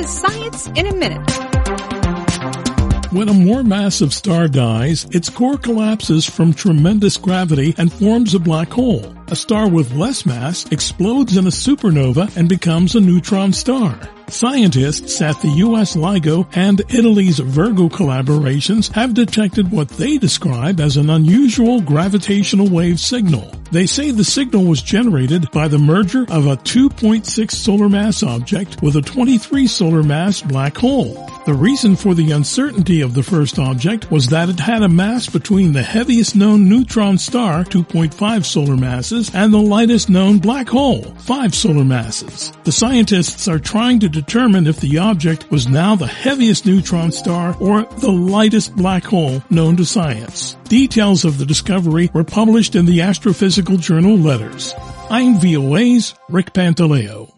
to Science in a Minute. When a more massive star dies, its core collapses from tremendous gravity and forms a black hole. A star with less mass explodes in a supernova and becomes a neutron star. Scientists at the U.S. LIGO and Italy's Virgo collaborations have detected what they describe as an unusual gravitational wave signal. They say the signal was generated by the merger of a 2.6 solar mass object with a 23 solar mass black hole. The reason for the uncertainty of the first object was that it had a mass between the heaviest known neutron star, 2.5 solar masses, and the lightest known black hole, 5 solar masses. The scientists are trying to determine if the object was now the heaviest neutron star or the lightest black hole known to science. Details of the discovery were published in the astrophysical journal Letters. I'm VOA's Rick Pantaleo.